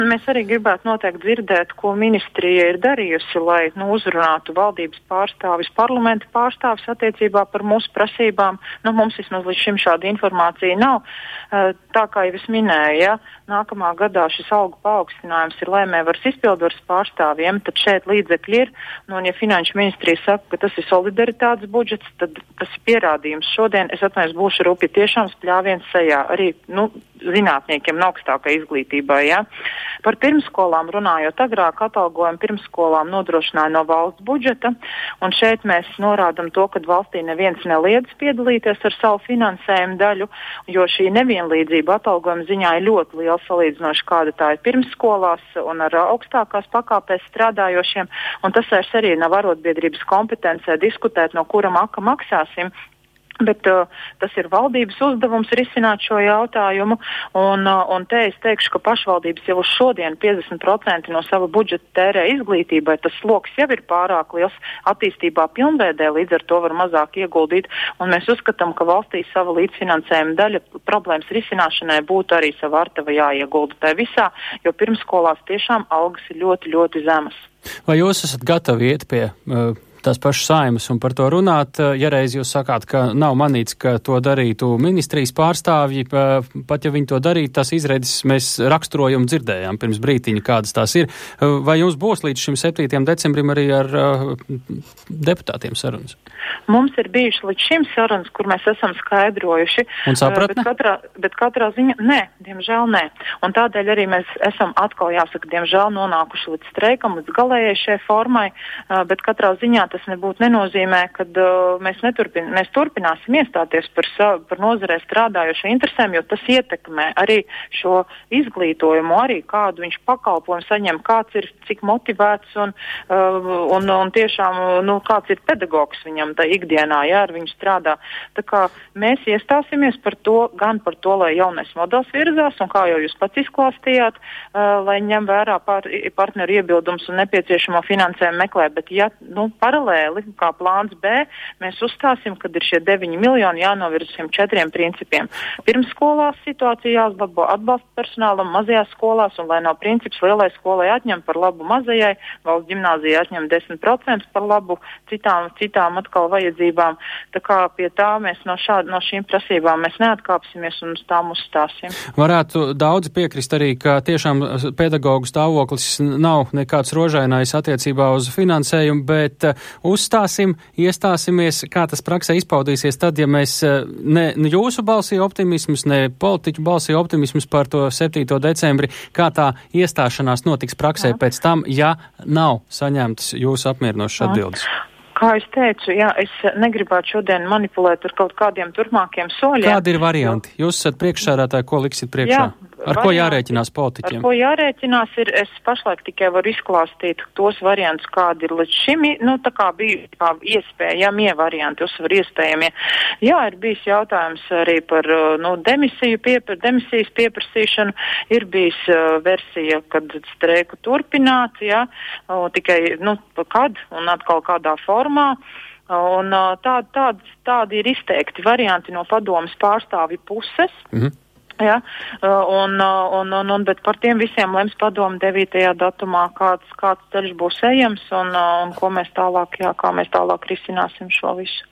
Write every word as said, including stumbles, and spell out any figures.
Mēs arī gribētu noteikti dzirdēt, ko ministrija ir darījusi, lai nu, uzrunātu valdības pārstāvis, parlamenta pārstāvis attiecībā par mūsu prasībām. Nu, mums vismaz līdz šim šāda informācija nav. Tā kā jau es minēju, ja, nākamā gadā šis algu paaugstinājums ir lēmējvaras izpilvaras pārstāvjiem, tad šeit līdzekļi ir. Nu, un ja finanšu ministrija saka, ka tas ir solidaritātes budžets, tad tas ir pierādījums. Šodien es atvainojos būšu rūpīgi tiešām spļāviens sejā arī nu, zinātniekiem un augstākai izglītībai. Ja. Par pirmskolām runājot, agrāk atalgojumu pirmskolām nodrošināja no valsts budžeta, un šeit mēs norādam to, ka valstī neviens neliedz piedalīties ar savu finansējumu daļu, jo šī nevienlīdzība atalgojuma ziņā ir ļoti liela salīdzinoši, kāda tā ir pirmsskolās un ar augstākās pakāpēs strādājošiem, un tas vairs arī nav arotbiedrības kompetencē diskutēt, no kura maka maksāsim. Bet uh, tas ir valdības uzdevums risināt šo jautājumu, un, uh, un te es teikšu, ka pašvaldības jau uz šodien piecdesmit procenti no sava budžeta tērē izglītībai, tas sloks jau ir pārāk liels attīstībā pilnveidē, līdz ar to var mazāk ieguldīt, un mēs uzskatām, ka valstī sava līdzfinansējuma daļa problēmas risināšanai būtu arī sava artava jāiegulda tai visā, jo pirmskolās tiešām algas ir ļoti, ļoti zemas. Vai jūs esat gatavi iet pie uh... tās pašas Saeimas un par to runāt, ja reiz jūs sakāt, ka nav manīts, ka to darītu ministrijas pārstāvji, pat ja viņi to darītu, tās izredzes mēs raksturojumu dzirdējām pirms brītiņa, kādas tās ir. Vai jums būs līdz šim septītajam decembrim arī ar uh, deputātiem sarunas? Mums ir bijuši līdz šim sarunas, kur mēs esam skaidrojuši. Un sapratne? Bet katrā, bet katrā ziņā, nē, diemžēl nē. Un tādēļ arī mēs esam atkal, jāsaka, diemžēl nonākuši līdz streikam, līdz galējai šai formai, bet katrā ziņā tas nebūtu nenozīmē, ka uh, mēs, neturpin, mēs turpināsim iestāties par, savu, par nozarē strādājošo interesēm, jo tas ietekmē arī šo izglītojumu, arī kādu viņš pakalpojumu saņem, kāds ir, cik motivēts un, uh, un, un tiešām, nu, kāds ir pedagogs viņam tā ikdienā, jā, ar viņu strādā. Tā kā mēs iestāsimies par to, gan par to, lai jaunais modelis virzās, un kā jau jūs pats izklāstījāt, uh, lai ņem vērā par, partneru iebildums un nepieciešamo finansējumu meklē, bet ja, nu, paralēli, kā plāns B, mēs uzstāsim, kad ir šie deviņi miljoni jānovirz šiem četriem principiem. Pirmsskolās situācija jāuzlabo atbalsta personālam, mazajās skolās, un lai nav princips lielai skolai atņem par labu mazajai, valsts ģimnāzija atņem desmit procentus par labu citām, citām atkal vajadzībām. Tā kā pie tā mēs no, šād, no šīm prasībām mēs neatkāpsimies un uz tām uzstāsim. Varētu daudzi piekrist arī, ka tiešām pedagogu stāvoklis nav nekāds rožainais attiecībā uz finansējumu, bet uzstāsim, iestāsimies, kā tas praksē izpaudīsies tad, ja mēs ne jūsu balsī optimismus, ne politiķu balsī optimismus par to septīto decembri, kā tā iestāšanās notiks praksē pēc tam, ja nav saņemtas jūsu apmierinošas atbildes. Kā es teicu, jā, es negribētu šodien manipulēt ar kaut kādiem turpmākiem soļiem. Kādi ir varianti? Jūs esat priekšsēdētāji, ko liksit priekšā? Jā, ar varianti, ko jārēķinās politiķiem? Ar ko jārēķinās ir, es pašlaik tikai varu izklāstīt tos variantus, kādi ir līdz šim, nu, tā kā bija kā iespējamie varianti, uzsver iespējamie. Jā, ir bijis jautājums arī par, nu, demisiju, piepr, demisijas pieprasīšanu, ir bijis uh, versija, kad streiku turpināt, jā, uh, tikai, nu, kad un atkal kādā formā. Un tādi, tādi, tādi ir izteikti varianti no padomas pārstāvju puses. Mm-hmm. Ja, un, un, un, un, bet par tiem visiem lems padoma devītajā datumā, kāds, kāds ceļš būs ejams un, un ko mēs tālāk, jā, kā mēs tālāk risināsim šo visu.